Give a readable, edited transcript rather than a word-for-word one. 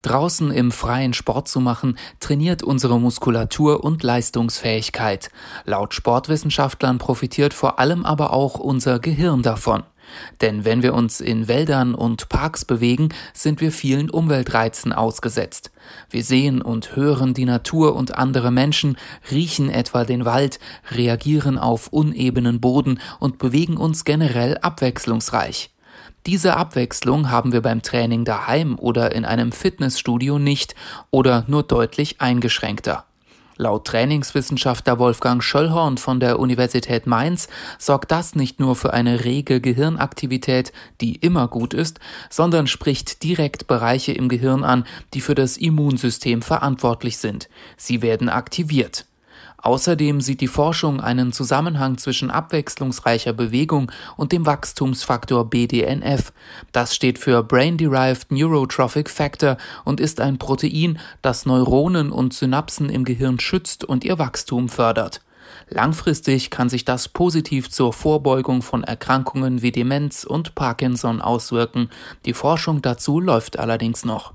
Draußen im freien Sport zu machen, trainiert unsere Muskulatur und Leistungsfähigkeit. Laut Sportwissenschaftlern profitiert vor allem aber auch unser Gehirn davon. Denn wenn wir uns in Wäldern und Parks bewegen, sind wir vielen Umweltreizen ausgesetzt. Wir sehen und hören die Natur und andere Menschen, riechen etwa den Wald, reagieren auf unebenen Boden und bewegen uns generell abwechslungsreich. Diese Abwechslung haben wir beim Training daheim oder in einem Fitnessstudio nicht oder nur deutlich eingeschränkter. Laut Trainingswissenschaftler Wolfgang Schöllhorn von der Universität Mainz sorgt das nicht nur für eine rege Gehirnaktivität, die immer gut ist, sondern spricht direkt Bereiche im Gehirn an, die für das Immunsystem verantwortlich sind. Sie werden aktiviert. Außerdem sieht die Forschung einen Zusammenhang zwischen abwechslungsreicher Bewegung und dem Wachstumsfaktor BDNF. Das steht für Brain-Derived Neurotrophic Factor und ist ein Protein, das Neuronen und Synapsen im Gehirn schützt und ihr Wachstum fördert. Langfristig kann sich das positiv zur Vorbeugung von Erkrankungen wie Demenz und Parkinson auswirken. Die Forschung dazu läuft allerdings noch.